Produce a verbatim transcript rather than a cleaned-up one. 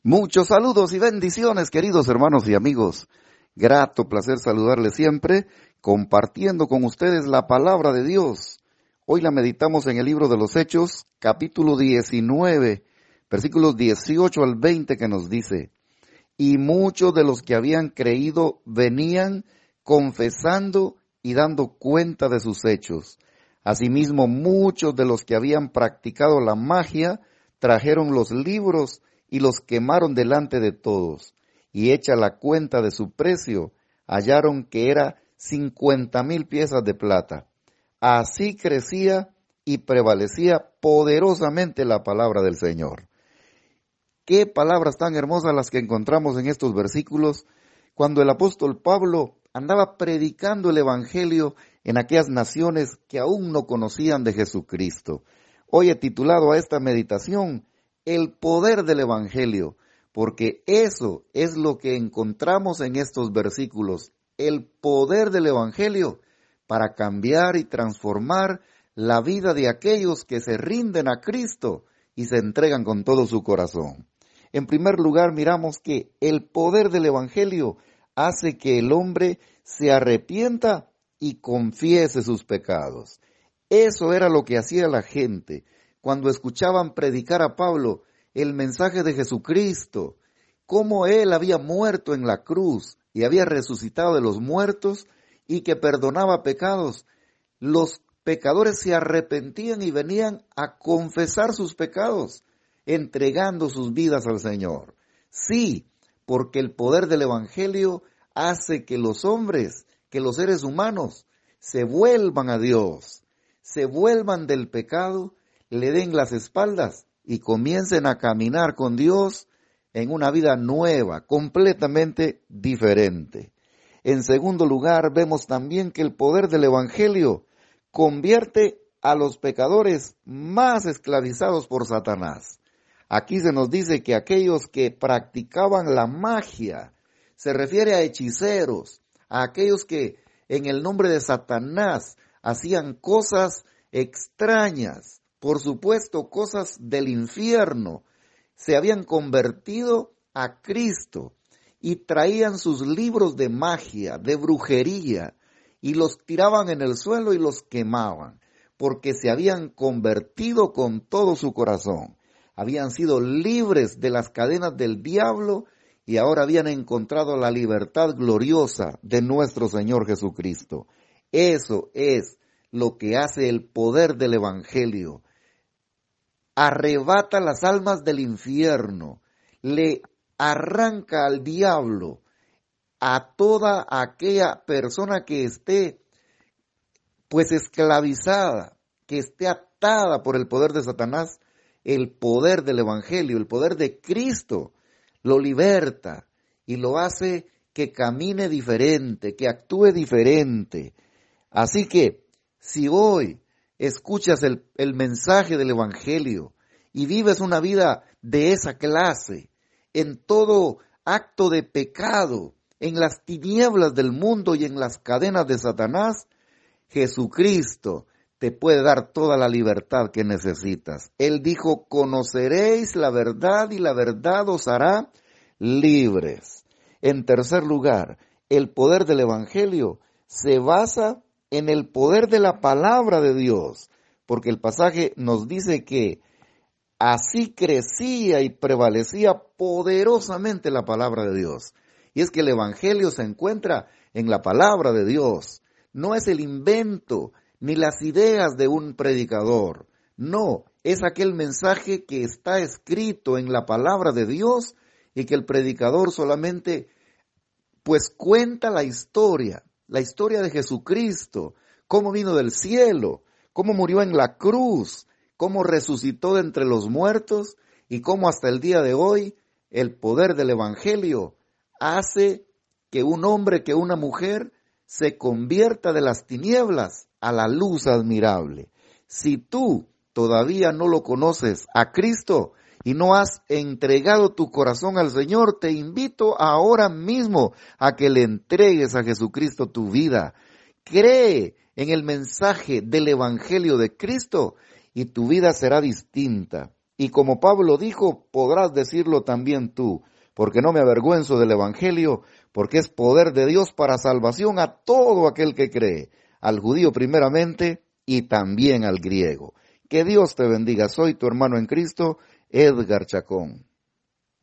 Muchos saludos y bendiciones, queridos hermanos y amigos. Grato placer saludarles siempre, compartiendo con ustedes la palabra de Dios. Hoy la meditamos en el libro de los Hechos, capítulo diecinueve, versículos dieciocho al veinte, que nos dice: Y muchos de los que habían creído venían confesando y dando cuenta de sus hechos. Asimismo, muchos de los que habían practicado la magia trajeron los libros y los quemaron delante de todos, y hecha la cuenta de su precio, hallaron que era cincuenta mil piezas de plata. Así crecía y prevalecía poderosamente la palabra del Señor. Qué palabras tan hermosas las que encontramos en estos versículos, cuando el apóstol Pablo andaba predicando el evangelio en aquellas naciones que aún no conocían de Jesucristo. Hoy he titulado a esta meditación El poder del evangelio, porque eso es lo que encontramos en estos versículos, el poder del evangelio para cambiar y transformar la vida de aquellos que se rinden a Cristo y se entregan con todo su corazón. En primer lugar, miramos que el poder del evangelio hace que el hombre se arrepienta y confiese sus pecados. Eso era lo que hacía la gente cuando escuchaban predicar a Pablo el mensaje de Jesucristo, cómo él había muerto en la cruz y había resucitado de los muertos y que perdonaba pecados. Los pecadores se arrepentían y venían a confesar sus pecados, entregando sus vidas al Señor. Sí, porque el poder del evangelio hace que los hombres, que los seres humanos, se vuelvan a Dios, se vuelvan del pecado, le den las espaldas y comiencen a caminar con Dios en una vida nueva, completamente diferente. En segundo lugar, vemos también que el poder del evangelio convierte a los pecadores más esclavizados por Satanás. Aquí se nos dice que aquellos que practicaban la magia, se refiere a hechiceros, a aquellos que en el nombre de Satanás hacían cosas extrañas, por supuesto cosas del infierno, se habían convertido a Cristo y traían sus libros de magia, de brujería, y los tiraban en el suelo y los quemaban, porque se habían convertido con todo su corazón. Habían sido libres de las cadenas del diablo y ahora habían encontrado la libertad gloriosa de nuestro Señor Jesucristo. Eso es lo que hace el poder del evangelio. Arrebata las almas del infierno, le arranca al diablo, a toda aquella persona que esté pues esclavizada, que esté atada por el poder de Satanás. El poder del evangelio, el poder de Cristo, lo liberta y lo hace que camine diferente, que actúe diferente. Así que, si hoy escuchas el, el mensaje del evangelio y vives una vida de esa clase, en todo acto de pecado, en las tinieblas del mundo y en las cadenas de Satanás, Jesucristo te puede dar toda la libertad que necesitas. Él dijo: conoceréis la verdad y la verdad os hará libres. En tercer lugar, el poder del evangelio se basa en el poder de la palabra de Dios, porque el pasaje nos dice que así crecía y prevalecía poderosamente la palabra de Dios. Y es que el evangelio se encuentra en la palabra de Dios. No es el invento ni las ideas de un predicador. No, es aquel mensaje que está escrito en la palabra de Dios y que el predicador solamente pues cuenta la historia, la historia de Jesucristo, cómo vino del cielo, cómo murió en la cruz, cómo resucitó de entre los muertos y cómo hasta el día de hoy el poder del evangelio hace que un hombre, que una mujer se convierta de las tinieblas a la luz admirable. Si tú todavía no lo conoces a Cristo y no has entregado tu corazón al Señor, te invito ahora mismo a que le entregues a Jesucristo tu vida. Cree en el mensaje del Evangelio de Cristo y tu vida será distinta. Y como Pablo dijo, podrás decirlo también tú, porque no me avergüenzo del Evangelio, porque es poder de Dios para salvación a todo aquel que cree, al judío primeramente y también al griego. Que Dios te bendiga. Soy tu hermano en Cristo, Edgar Chacón.